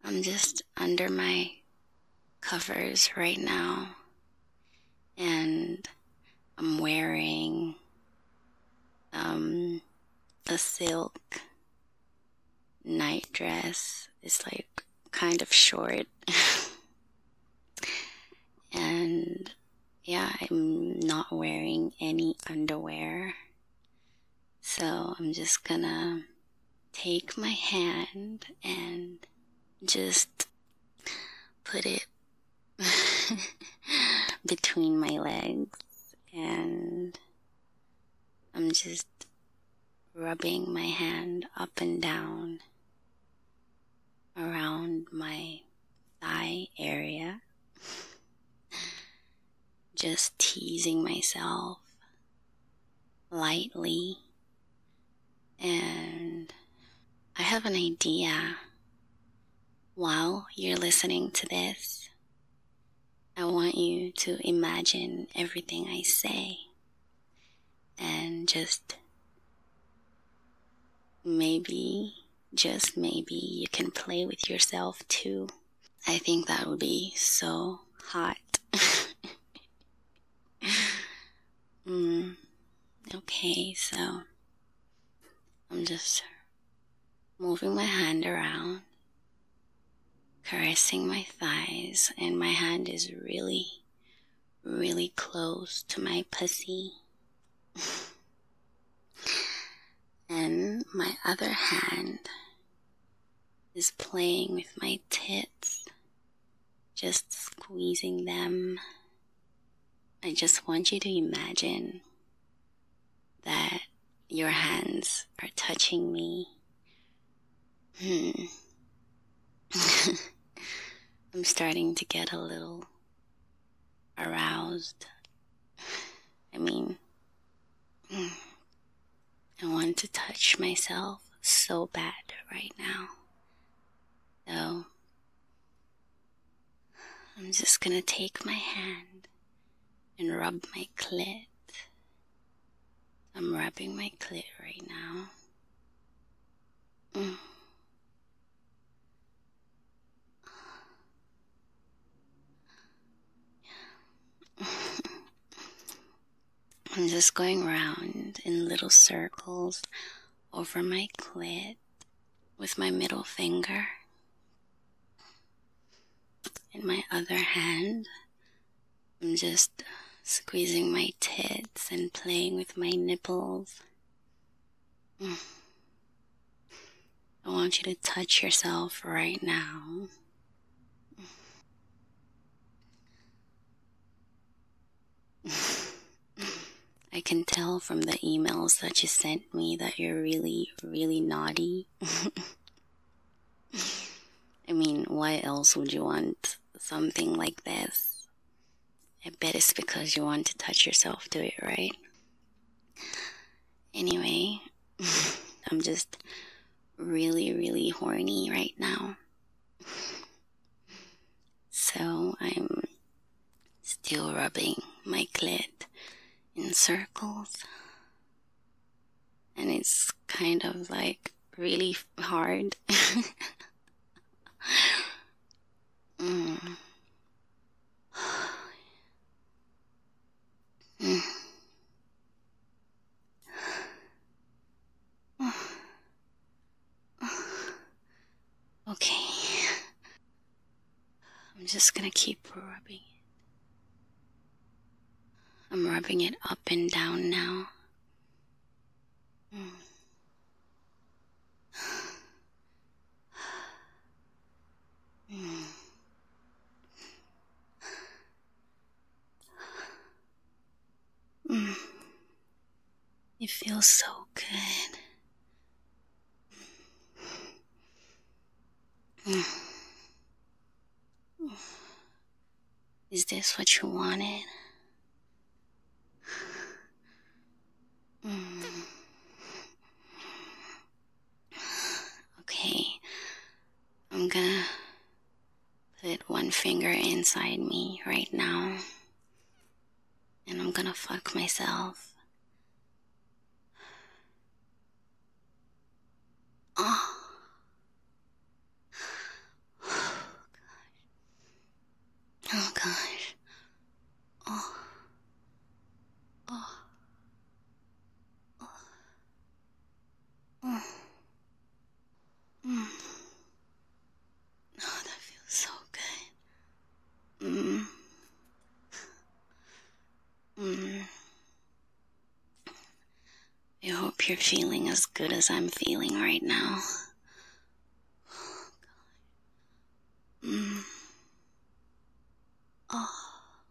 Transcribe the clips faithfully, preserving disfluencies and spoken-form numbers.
I'm just under my covers right now, and I'm wearing um, a silk night dress. It's like kind of short. And yeah, I'm not wearing any underwear. So I'm just gonna take my hand and just put it between my legs, and I'm just rubbing my hand up and down around my thigh area, just teasing myself lightly. And I have an idea. While you're listening to this, I want you to imagine everything I say, and just maybe, just maybe, you can play with yourself too. I think that would be so hot. mm, okay, so I'm just moving my hand around, caressing my thighs, and my hand is really, really close to my pussy. And my other hand is playing with my tits, just squeezing them. I just want you to imagine that your hands are touching me. Hmm. I'm starting to get a little aroused. I mean, I want to touch myself so bad right now. So I'm just gonna take my hand and rub my clit. I'm rubbing my clit right now. Mm. I'm just going round in little circles over my clit with my middle finger. In my other hand, I'm just squeezing my tits and playing with my nipples. Mm. I want you to touch yourself right now. I can tell from the emails that you sent me that you're really, really naughty. I mean, why else would you want something like this? I bet it's because you want to touch yourself to it, right? Anyway, I'm just really, really horny right now. So I'm still rubbing my clit in circles, and it's kind of like really hard. mm. Mm. Okay, I'm just gonna keep rubbing it. I'm rubbing it up and down now. Mm. Mm. Mm. It feels so good. Mm. Is this what you wanted? Mm. Okay, I'm gonna put one finger inside me right now, and I'm gonna fuck myself. Oh. hope you're feeling as good as I'm feeling right now. Mm. Oh.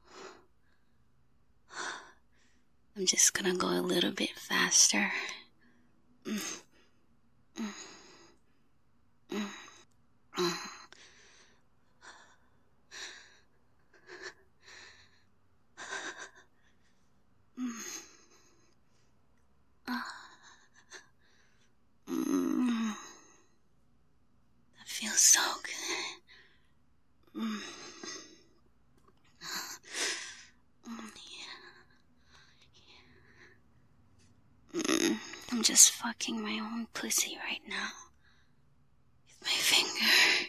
I'm just gonna go a little bit faster. Mm. Mm. Mm. Mm. Mm. Mm. That feels so good. Mm. Mm, yeah. Mm. I'm just fucking my own pussy right now. With my finger.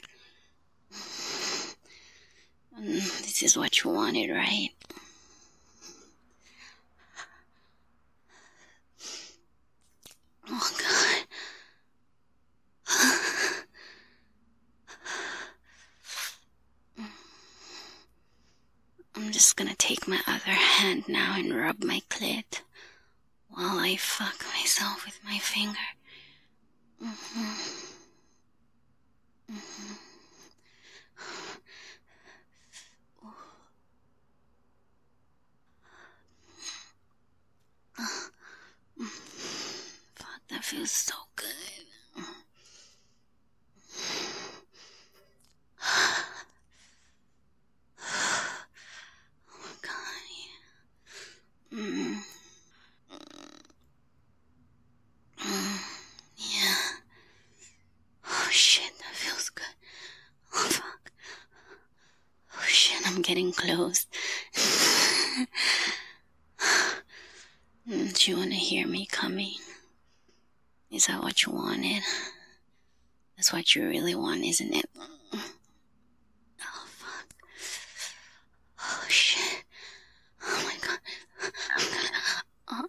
Mm. This is what you wanted, right? Oh, God. I'm just gonna take my other hand now and rub my clit while I fuck myself with my finger. Mm-hmm. Mm-hmm. Uh, fuck, that feels so good. Oh my God, yeah. Mm. Mm. Yeah. Oh shit, that feels good. Oh fuck. Oh shit, I'm getting close. Mm, do you want to hear me coming? Is that what you wanted? That's what you really want, isn't it? Oh fuck. Oh shit. Oh my God. I'm gonna. Uh,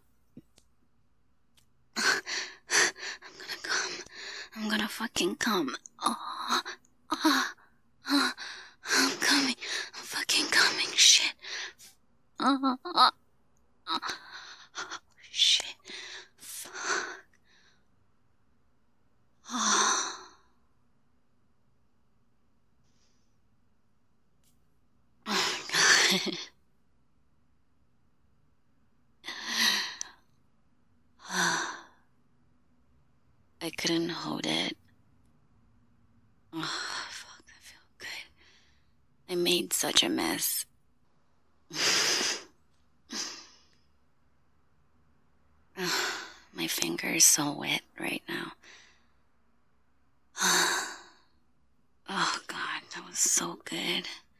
I'm gonna come. I'm gonna fucking come. Oh. Oh. Oh. I'm coming. I'm fucking coming. Shit. Oh. Oh. Oh. Shit. Fuck. Oh. Oh my God. I couldn't hold it. Oh, fuck, I feel good. I made such a mess. My finger is so wet right now. Oh God, that was so good.